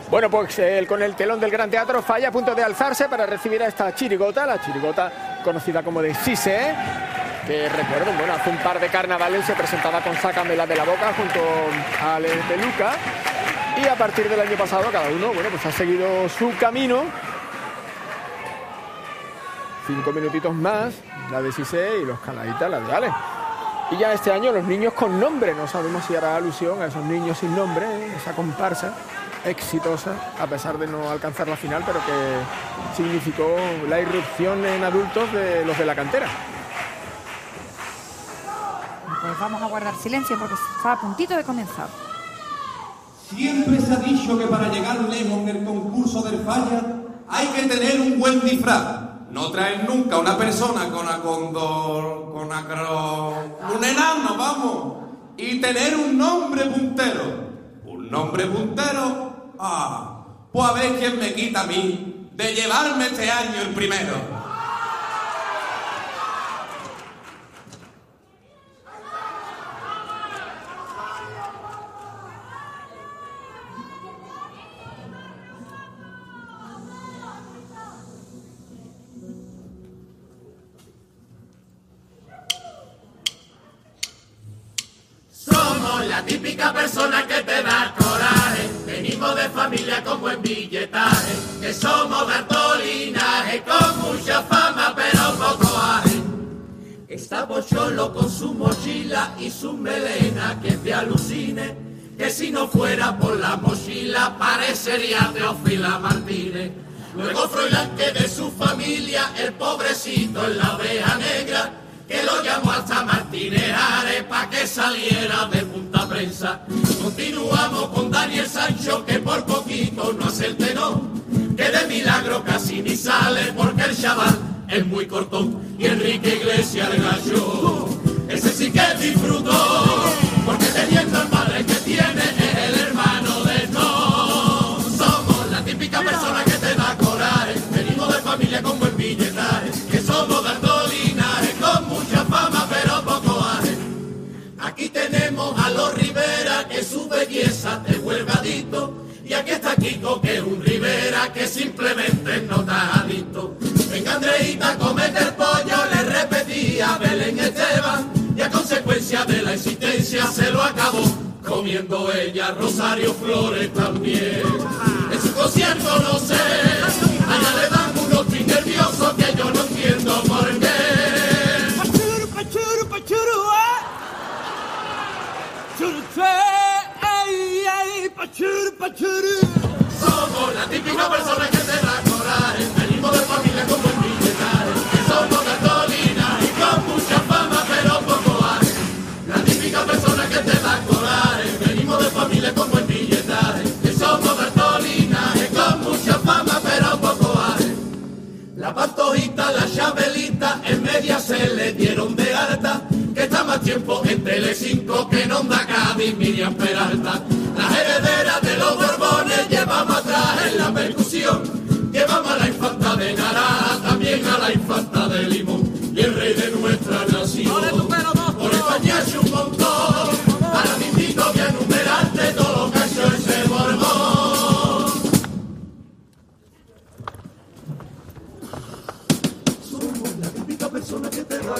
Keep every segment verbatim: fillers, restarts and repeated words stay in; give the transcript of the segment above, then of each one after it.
Bueno, pues él con el telón del Gran Teatro falla a punto de alzarse para recibir a esta chirigota, la chirigota conocida como de Sise, que recuerdo, bueno, hace un par de carnavales se presentaba con Sácamela de la boca junto a Ale Peluca, y a partir del año pasado cada uno, bueno, pues ha seguido su camino. Cinco minutitos más, la de Sise, y los canaditas, la de Ale. Y ya este año los niños con nombre, no sabemos si hará alusión a esos niños sin nombre, esa comparsa exitosa, a pesar de no alcanzar la final, pero que significó la irrupción en adultos de los de la cantera. Pues vamos a guardar silencio porque está a puntito de comenzar. Siempre se ha dicho que para llegar lejos en el concurso del falla hay que tener un buen disfraz. No traer nunca una persona con acondor, con acro... un enano, vamos. Y tener un nombre puntero. Un nombre puntero... Ah, pues a ver quién me quita a mí de llevarme este año el primero. Somos la típica persona que te da coraje. Venimos de familia con buen billetaje, que somos de alto linaje, con mucha fama pero poco aje. Está Pocholo con su mochila y su melena que te alucine, que si no fuera por la mochila parecería Teófila Martínez. Luego Froilán, que de su familia el pobrecito es la oveja negra, que lo llamó hasta Martínez Ares pa' que saliera de punta prensa. Continuamos con Daniel Sancho, que por poquito no hace el tenor, que de milagro casi ni sale porque el chaval es muy cortón. Y Enrique Iglesias el gallo, ese sí que disfrutó, porque teniendo el padre que tiene es el hermano de no. Somos la típica persona que te da coraje, venimos de familia con buen billetaje, que somos de alto linaje, con mucha fama pero poco aje. Aquí tenemos a los Rivera, que su belleza te vuelve adicto, y aquí está Kiko, que es un Rivera que simplemente no está adicto. Venga Andreita, comete el pollo, le repetía Belén Esteban, y a consecuencia de la existencia se lo acabó comiendo ella. Rosario Flores también, en su concierto no sé, allá le dan unos pin nerviosos que yo no entiendo por qué. Pachuru, pachuru, pachuru, eh. Churu, ey, ey, pachuru, pachuru. Somos la típica persona que te da coraje, venimos de familia con buen billetaje, que somos de Tolina y con mucha fama pero poco aje. La típica persona que te da coraje, venimos de familia con buen billetaje, que somos de Tolina y con mucha fama pero poco aje. La Pantojita, la Chabelita, en media se le dieron de alta, que está más tiempo en Telecinco que en Onda Cádiz Miriam Peralta. Las herederas de los Borbones llevamos atrás en la percusión, llevamos a la infanta de naranja, también a la infanta de limón, y el rey de nuestra nación. Por España es un montón, ahora me invito a enumerarte todo lo que ha hecho ese Borbón. Somos la típica persona que te da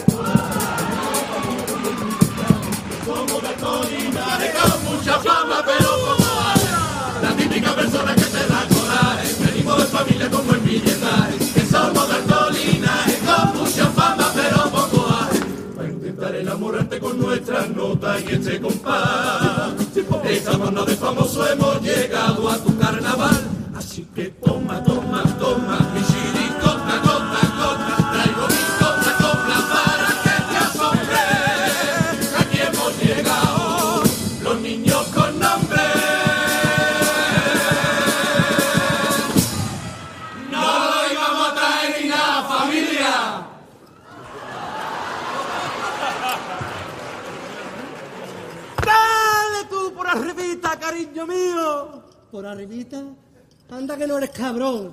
somos de Colina, con mucha fama pero poco aje. La típica persona que te da coraje, venimos de familia con buen billetaje, que somos de Colina, con mucha fama pero poco aje. Para intentar enamorarte con nuestras notas y este compás, esta banda de famosos hemos llegado a tu carnaval. Así que toma, toma, toma, mi chiricota, cota, cota, traigo mi cota, copla para que te asombre. Aquí hemos llegado, los niños con nombre. No lo íbamos a traer ni nada, familia. Dale tú por arribita, cariño mío. ¿Por arribita? Anda que no eres cabrón.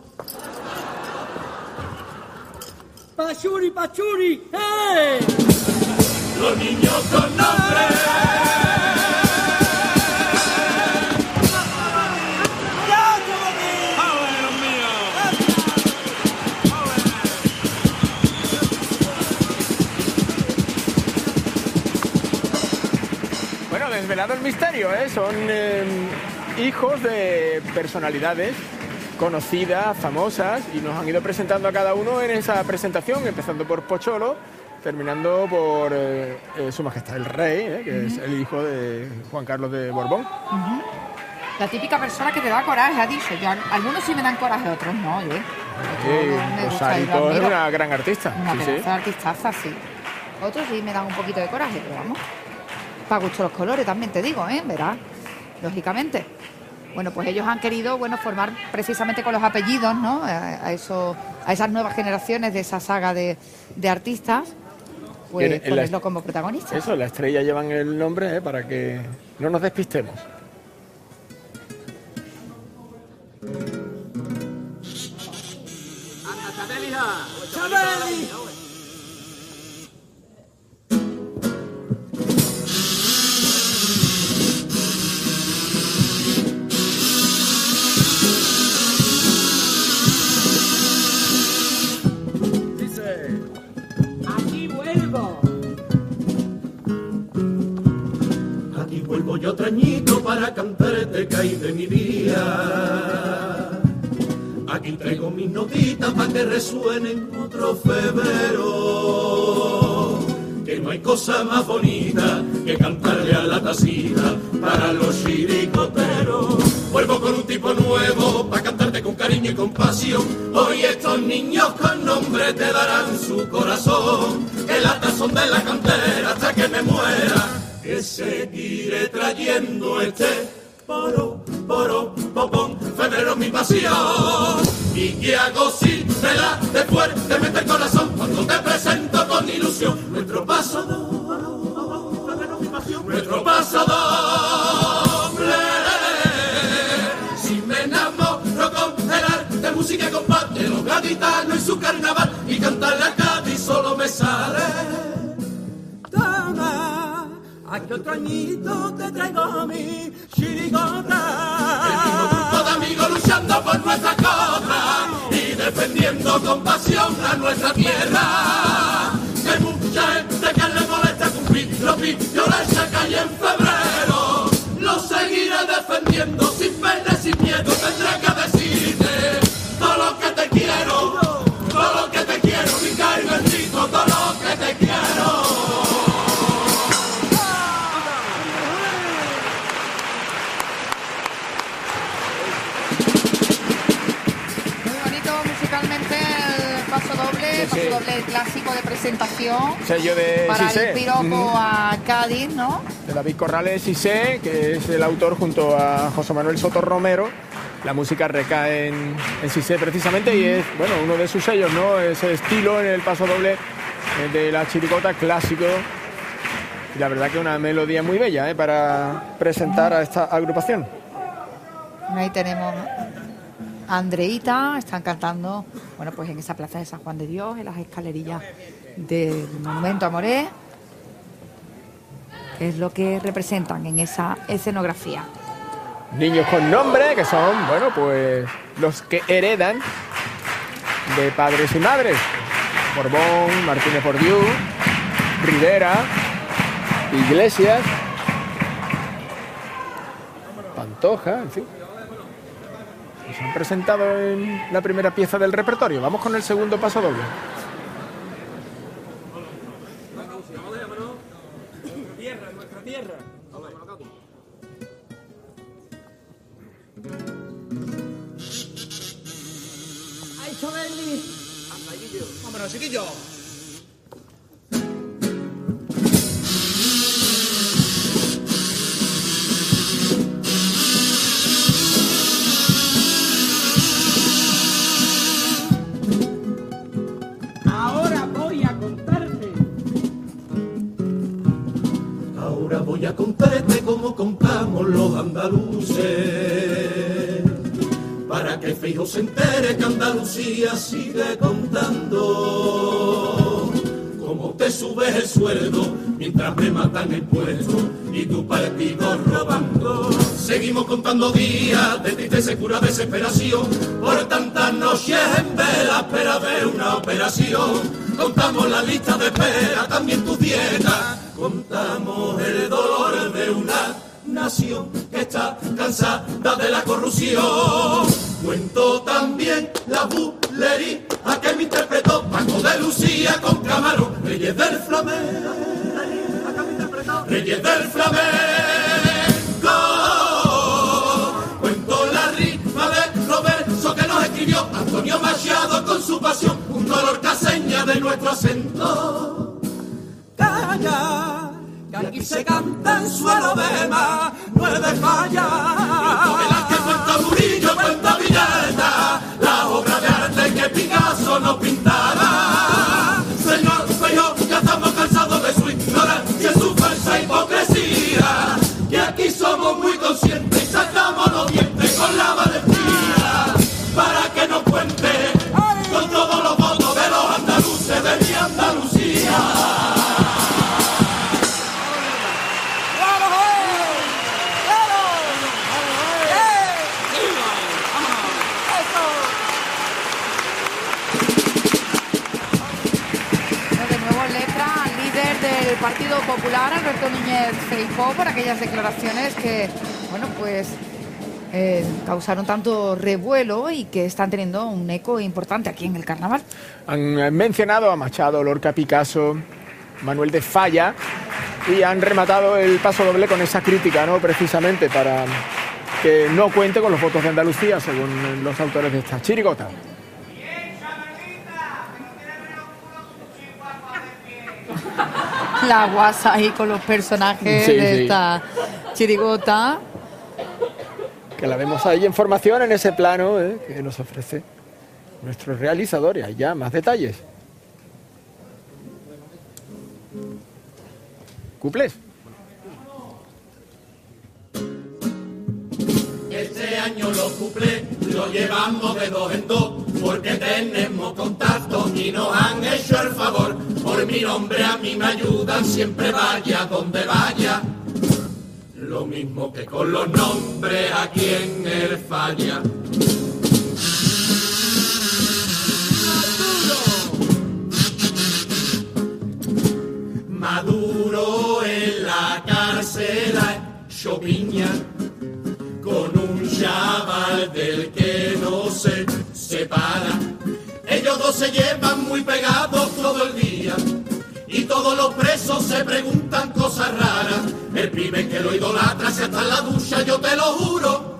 Pachuri, pachuri, ¡eh! Los niños con nombre. ¡Ya, desvelado el misterio, ¿eh? Son eh, hijos de personalidades conocidas, famosas, y nos han ido presentando a cada uno en esa presentación, empezando por Pocholo, terminando por eh, eh, Su Majestad el Rey, ¿eh? que uh-huh. es el hijo de Juan Carlos de Borbón. Uh-huh. La típica persona que te da coraje, ha dicho. Yo, algunos sí me dan coraje, otros no, ¿eh? Sí, Rosarito es una gran artista. Una sí, sí. sí. artistaza, sí. Otros sí me dan un poquito de coraje, pero vamos. Para gusto los colores también te digo, ¿eh? Verás, lógicamente. Bueno, pues ellos han querido, bueno, formar precisamente con los apellidos, ¿no? A, a, eso, a esas nuevas generaciones de esa saga de, de artistas, pues en, en ponerlo la, como protagonista. Eso, la estrella llevan el nombre, ¿eh? Para que no nos despistemos. ¡Chabeli! Vuelvo yo otro añito para cantarte que hay de mi día. Aquí traigo mis notitas para que resuenen otro febrero. Que no hay cosa más bonita que cantarle a la tacita para los chiricoteros. Vuelvo con un tipo nuevo para cantarte con cariño y compasión. Hoy estos niños con nombre te darán su corazón. Que latas son de la cantera hasta que me muera. Que seguiré trayendo este poro, poro, popón, febrero mi pasión. Y que hago si te la de fuertemente el corazón cuando te presento con ilusión nuestro paso doble, febrero mi pasión, nuestro paso doble. Si me enamoro con el arte, música y combate, los gaditanos y su carnaval, y cantar la Cádiz solo me sale. Aquí otro añito te traigo a mi chirigota. El mismo grupo de amigos luchando por nuestra causa y defendiendo con pasión a nuestra tierra. Que hay mucha gente que le molesta cumplir los vídeos de esa calle en febrero. Lo seguiré defendiendo sin pena y sin miedo. Tendré que decirte todo lo que te quiero, todo lo que te quiero, mi cari bendito, todo lo que te quiero. Paso doble clásico de presentación. Sello de para Sisé. El piropo mm. a Cádiz, ¿no? De David Corrales Sisé, que es el autor junto a José Manuel Soto Romero. La música recae en, en Sisé precisamente y es, bueno, uno de sus sellos, ¿no? Ese estilo en el paso doble de la chiricota clásico. Y la verdad que una melodía muy bella, ¿eh? Para presentar a esta agrupación. Ahí tenemos a Andreita, están cantando, bueno, pues en esa plaza de San Juan de Dios, en las escalerillas del Monumento a Moré. Es lo que representan en esa escenografía. Niños con nombre, que son, bueno, pues los que heredan de padres y madres. Borbón, Martínez Bordiú, Rivera, Iglesias, Pantoja, en fin. Se han presentado en la primera pieza del repertorio. Vamos con el segundo paso doble. Tierra, nuestra tierra. ¡Ay, Chabeli! ¡Vámonos, chiquillo! Voy a contarte cómo contamos los andaluces, para que Feijóo se entere que Andalucía sigue contando. Cómo te subes el sueldo mientras me matan el puesto y tu partido robando. Seguimos contando días de tristeza y pura desesperación por tantas noches en vela espera de una operación. Contamos la lista de espera, también tus dietas. Contamos el dolor de una nación que está cansada de la corrupción. Cuento también la bulería a que me interpretó Paco de Lucía con Camarón, Reyes del Flamenco, Reyes del Flamenco. Cuento la rima de Roberto que nos escribió Antonio Machado con su pasión, un dolor caseña de nuestro acento. Calla, que aquí se canta en suelo de mar, no es de falla. Cuento Velázquez, cuenta Murillo, cuenta Villalta, la obra de arte que Picasso nos pintara. Señor Feijóo, ya estamos cansados de su ignorancia, su falsa hipocresía, que aquí somos muy conscientes y sacamos los dientes con la valentía, para que nos cuente con todos los votos de los andaluces de mi Andalucía. Del Partido Popular, Alberto Núñez Feijóo, por aquellas declaraciones que, bueno, pues eh, causaron tanto revuelo y que están teniendo un eco importante aquí en el carnaval. Han mencionado a Machado, Lorca, Picasso, Manuel de Falla y han rematado el paso doble con esa crítica, ¿no? Precisamente para que no cuente con los votos de Andalucía, según los autores de esta chirigota. La guasa ahí con los personajes sí, de sí. esta chirigota. Que la vemos ahí en formación en ese plano, ¿eh? Que nos ofrece nuestro realizador. Y hay ya más detalles. ¿Cumples? Este año los cuplés lo llevamos de dos en dos, porque tenemos contacto y nos han hecho el favor. Por mi nombre a mí me ayudan, siempre vaya donde vaya. Lo mismo que con los nombres aquí en el Falla. Maduro, Maduro en la cárcel ha hecho piña con un chaval del que no se separa. Ellos dos se llevan muy pegados todo el día y todos los presos se preguntan cosas raras. El pibe que lo idolatra se hasta en la ducha, yo te lo juro.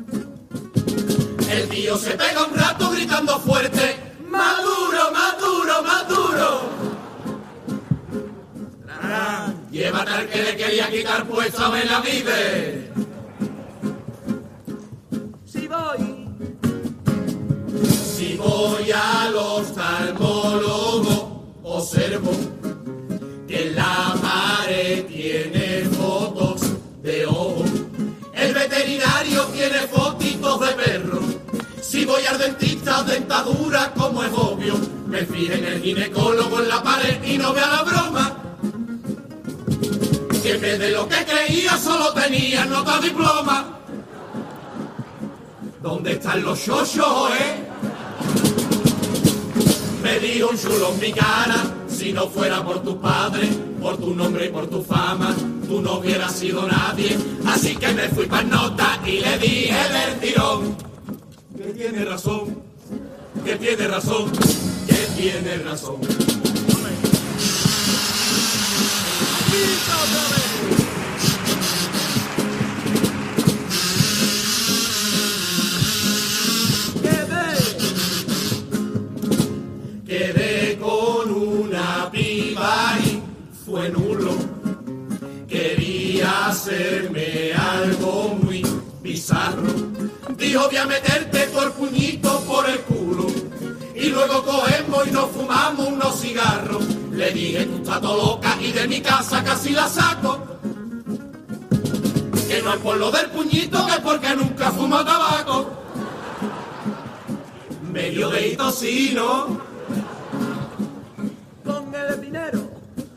El tío se pega un rato gritando fuerte: Maduro, Maduro, Maduro. Llévate al que le quería quitar puesto a Benavides. Si voy, si voy al oftalmólogo, observo que la pared tiene fotos de ojo. El veterinario tiene fotitos de perro. Si voy al dentista, dentadura, como es obvio. Me fijé en el ginecólogo en la pared y no vea la broma. Que en vez de lo que creía solo tenía nota diploma. ¿Dónde están los xoxos, eh? Me dijo un chulo en mi cara: si no fuera por tu padre, por tu nombre y por tu fama, tú no hubieras sido nadie. Así que me fui pa' nota y le dije del tirón que tiene razón, que tiene razón, que tiene razón. Quedé con una piba y fue nulo. Quería hacerme algo muy bizarro. Dijo: voy a meterte por puñito por el culo y luego cogemos y nos fumamos unos cigarros. Le dije: tú estás todo loca y de mi casa casi la saco. Que no es por lo del puñito, que es porque nunca fumo tabaco. Medio de tocino con el dinero,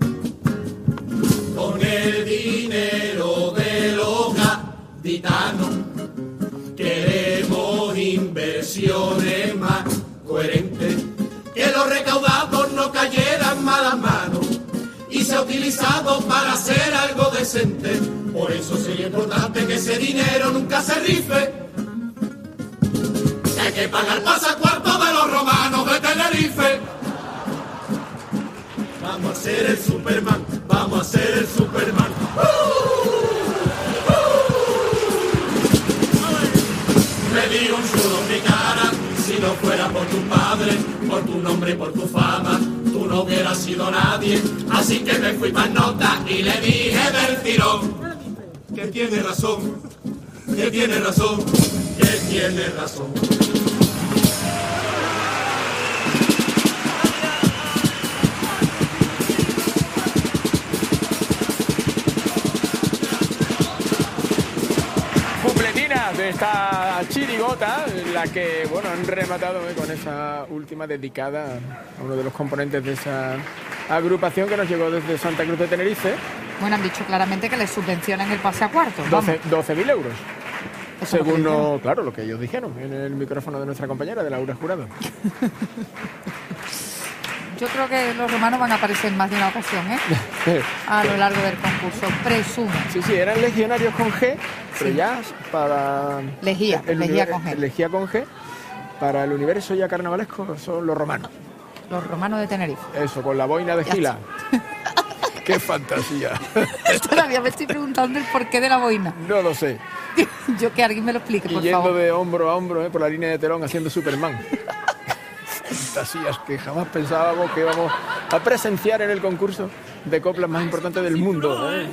con el dinero de los gaditanos. Queremos inversiones más coherentes, que los recaudados no cayeran malas manos y se utilicen utilizado para hacer algo decente. Por eso sería importante que ese dinero nunca se rife. Hay que pagar pasacuarto de los romanos de Tenerife. Vamos a ser el Superman, vamos a ser el Superman. ¡Uh! ¡Uh! Me dio un chulo en mi cara, si no fuera por tu padre, por tu nombre y por tu fama, tú no hubieras sido nadie. Así que me fui pa' nota y le dije del tirón que tiene razón, que tiene razón, que tiene razón. De esta chirigota, la que bueno han rematado eh, con esa última dedicada a uno de los componentes de esa agrupación que nos llegó desde Santa Cruz de Tenerife. Bueno, han dicho claramente que les subvencionan el pase a cuartos. doce mil euros. Según no, claro, lo que ellos dijeron en el micrófono de nuestra compañera, de Laura Jurado. Yo creo que los romanos van a aparecer en más de una ocasión, ¿eh? A lo largo del concurso, presumo. Sí, sí, eran legionarios con G, pero sí. Ya para... Legía, el, legía el, con G. Legía con G. Para el universo ya carnavalesco son los romanos. Los romanos de Tenerife. Eso, con la boina de Ya Gila. ¡Qué fantasía! Todavía me estoy preguntando el porqué de la boina. No lo sé. Yo que alguien me lo explique, por y yendo favor. de hombro a hombro eh, por la línea de telón haciendo Superman. Fantasías que jamás pensábamos que íbamos a presenciar en el concurso de coplas más importante del mundo. ¿eh?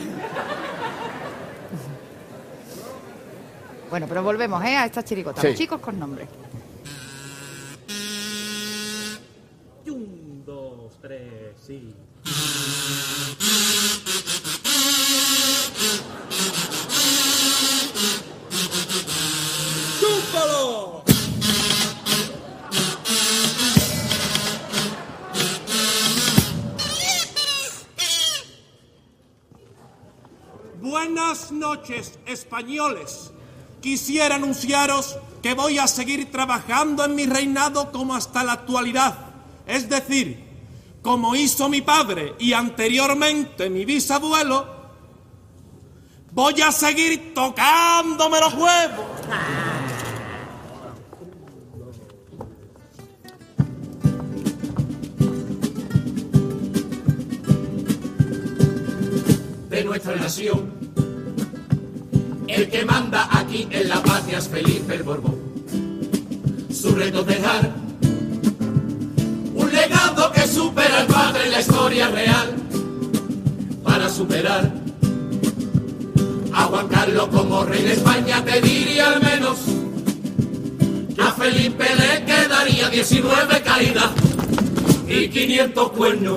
Bueno, pero volvemos ¿eh? a esta chirigota. Sí. Los chicos con nombre. Un, dos, tres, sí. ¡Chúpalo! Buenas noches, españoles. Quisiera anunciaros que voy a seguir trabajando en mi reinado como hasta la actualidad. Es decir, como hizo mi padre y anteriormente mi bisabuelo, voy a seguir tocándome los huevos. De nuestra nación, el que manda aquí en la patria es Felipe el Borbón. Su reto es dejar un legado que supera al padre en la historia real. Para superar a Juan Carlos como rey de España, te diría al menos que a Felipe le quedaría diecinueve caídas y quinientos cuernos.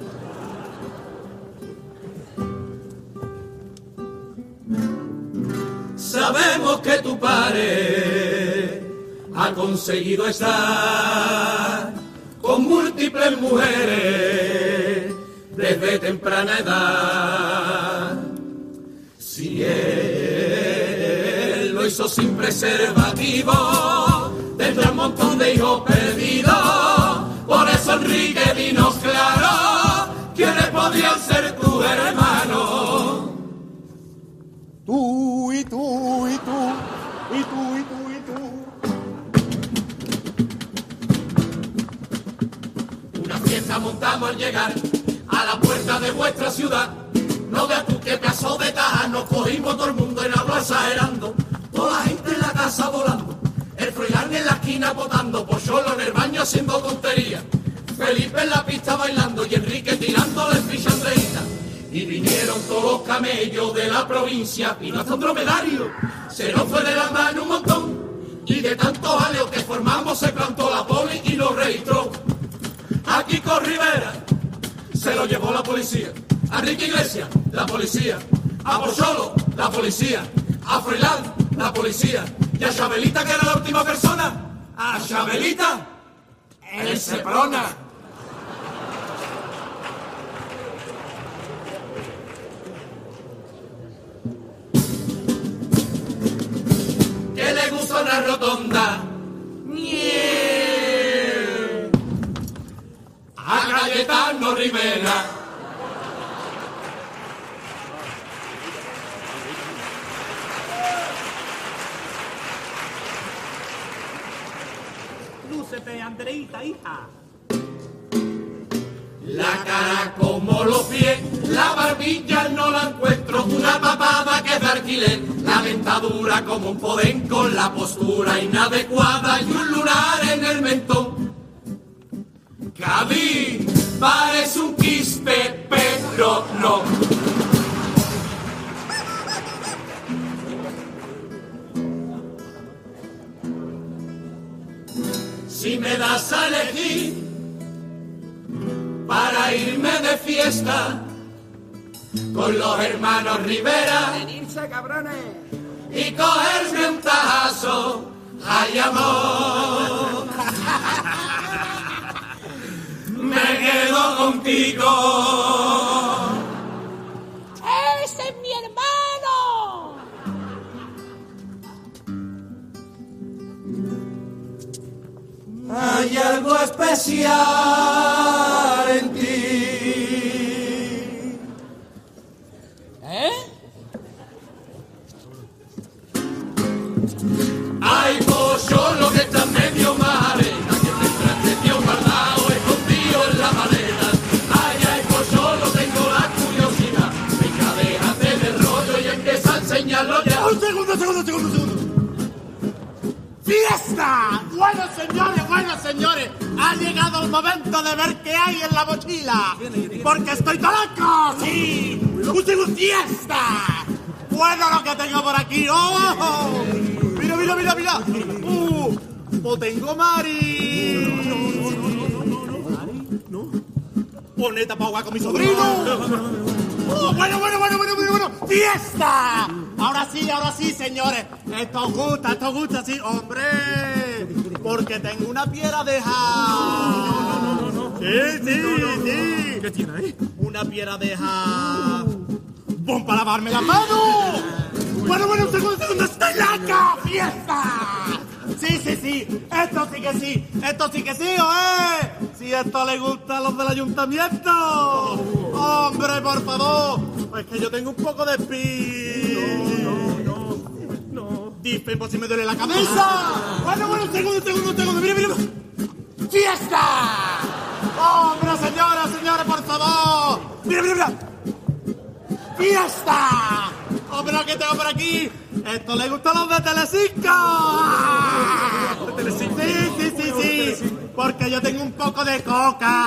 Sabemos que tu padre ha conseguido estar con múltiples mujeres desde temprana edad. Si él lo hizo sin preservativo, tendrá un montón de hijos perdidos. Por eso, Enrique, dinos claro, ¿quiénes podrían ser tus hermanos? Tú y tú y tú, y tú y tú y tú. Una fiesta montamos al llegar a la puerta de vuestra ciudad. No veas tú qué pedazo de taja, nos cogimos todo el mundo en agua exagerando. Toda la gente en la casa volando, el Froilán en la esquina botando, Pocholo en el baño haciendo tonterías, Felipe en la pista bailando y Enrique tirándole ficha a Andreita. Y vinieron todos los camellos de la provincia y no hasta un dromedario. Se nos fue de la mano un montón y de tantos aleos que formamos se plantó la poli y nos registró. A Kiko Rivera se lo llevó la policía, a Enrique Iglesias la policía, a Pocholo la policía, a Froilán la policía y a Chabelita, que era la última persona, a Chabelita el Seprona. Que le gusta una rotonda, ¡Nie! A Cayetano Rivera, lúcete, Andreita, hija. La cara como los pies, la barbilla no la encuentro, una papada que es de alquiler, la dentadura como un podenco, la postura inadecuada y un lunar en el mentón. Cádiz parece un quispe, pero no. Si me das a elegir para irme de fiesta con los hermanos Rivera, ¡Venirse, cabrones! y cogerme un tajazo, ay amor, me quedo contigo. ¡Ese es mi hermano! Hay algo especial en ti. ¿Eh? Hay pollo lo que está medio marena, que me entreteció guardado, escondido en la maleta. Ay, ay, pollo, lo tengo la curiosidad. Venga, déjate del rollo y empieza a enseñarlo ya. ¡Un segundo, segundo, segundo, segundo! ¡Fiesta! Bueno, señores, bueno, señores, ha llegado el momento de ver qué hay en la mochila. Porque estoy todo loco, sí. ¡Un segundo, fiesta! Bueno, lo que tengo por aquí. ¡Oh! Mira, mira, mira, mira. ¡Uh! ¡O tengo Mari! No, no, no, no, no, no. ¡Poneta pa' agua con mi sobrino! ¡Oh, bueno, bueno, bueno, bueno, bueno, bueno! ¡Fiesta! Ahora sí, ahora sí, señores. Esto os gusta, esto os gusta, sí, hombre. Porque tengo una piedra de ja. Sí, sí, sí. ¿Qué tiene ahí? Una piedra de ja. ¡Pon para lavarme las manos! Bueno, bueno, un segundo, un segundo. ¡Estoy loca! ¡Fiesta! Sí, sí, sí. Esto sí que sí. Esto sí que sí, ¿eh? Si esto le gusta a los del ayuntamiento. Hombre, por favor. Es que yo tengo un poco de pi. No, no, no. Dispen por si me duele la cabeza. Bueno, bueno, un segundo, un segundo, un segundo. Mira, mira. ¡Fiesta! Hombre, señora, señora, por favor. Mira, mira, mira. ¡Fiesta! Hombre, lo que tengo por aquí. Esto le gusta a los de Telecinco. Sí, sí, sí, sí. Porque yo tengo un poco de coca.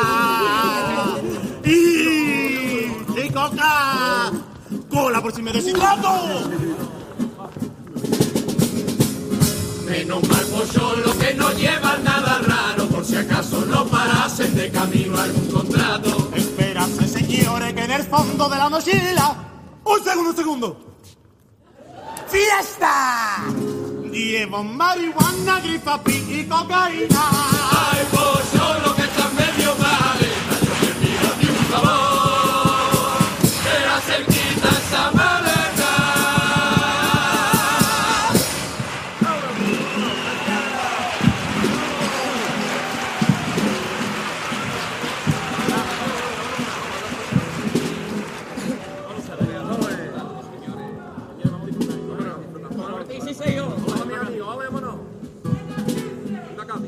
Y... sí, coca. Cola por si me deshidrato. Menos mal pollo lo que no lleva nada raro, por si acaso no parasen de camino a algún contrato. Espérase, señores, que en el fondo de la mochila. Un segundo, un segundo. ¡Fiesta! Llevo marihuana, gripapi y cocaína. Ay, pollo, lo que está medio mal, yo te pido a ti un favor, que acerquita esa maleta. Sí, sí, yo. Vamos, mi amigo, vámonos. Venga, Cami.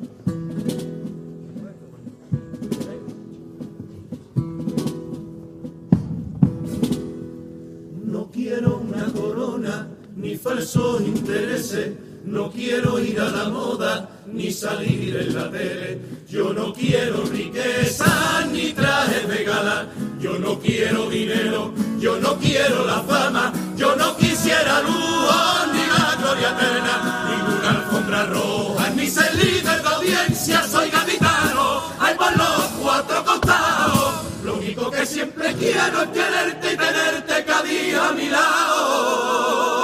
No quiero una corona, ni falsos intereses. No quiero ir a la moda, ni salir en la tele. Yo no quiero riqueza, ni trajes de gala. Yo no quiero dinero, yo no quiero la fama. Yo no quisiera lujo, ni la gloria eterna. Ninguna alfombra roja, ni ser líder de audiencia. Soy gaditano, hay por los cuatro costados. Lo único que siempre quiero es quererte y tenerte cada día a mi lado.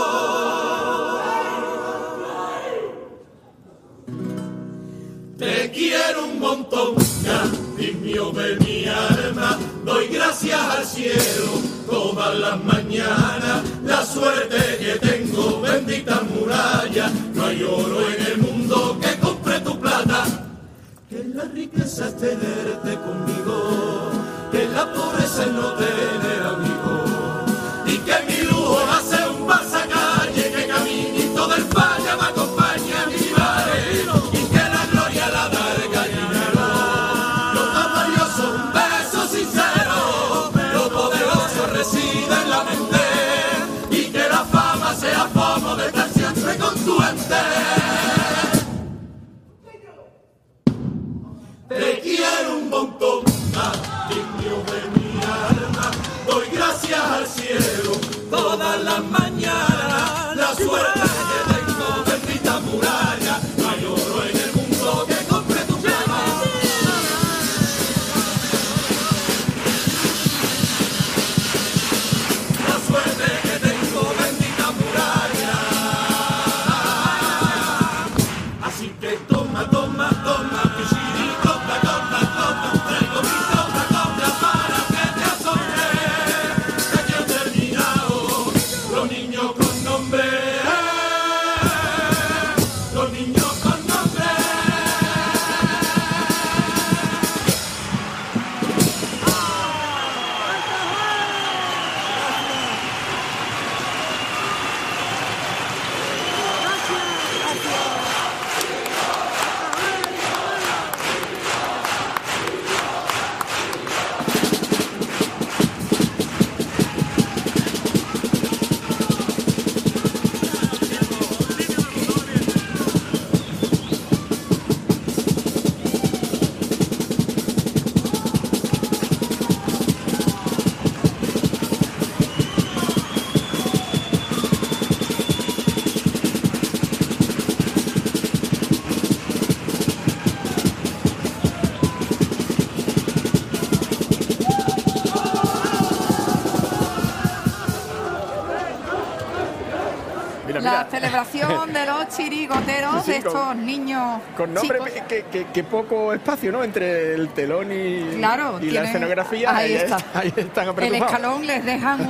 Te quiero un montón, Dios mío de mi alma. Doy gracias al cielo todas las mañanas. La suerte que tengo, bendita muralla. No hay oro en el mundo que compre tu plata. Que la riqueza es tenerte conmigo, que la pobreza es no tener amigos. Y que mi lujo va a ser un pasacalle, que caminito del falla me acompaña a mi madre. Y que la gloria la suerte. Te quiero un montón, niño de mi alma. Doy gracias al cielo todas las mañanas. La suerte que tengo, bendita muralla. No hay oro en el mundo que compre tu plata. La suerte que tengo, bendita muralla. Así que toma, toma, toma, que si toma, toma, toma, traigo mi toma, toma para que te asombre. Que yo he terminado, los niños con nombre, los niños con nombre. Mira, La mira. celebración de los chirigoteros, Sí, de estos con- niños Con nombre, chicos. que, que, que poco espacio, ¿no? Entre el telón y, Claro, y la tiene- escenografía. ahí está. Ahí están El apretujados. escalón les dejan